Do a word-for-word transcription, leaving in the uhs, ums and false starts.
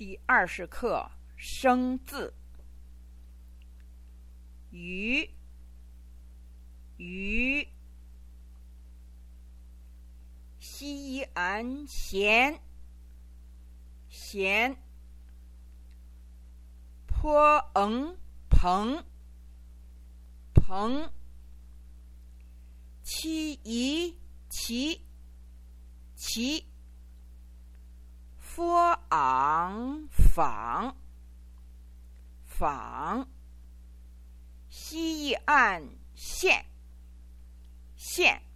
第二十课生字。鱼，鱼，西安咸，咸，坡嗯蓬，蓬，七一齐，齐，佛昂仿，仿，西岸县，县。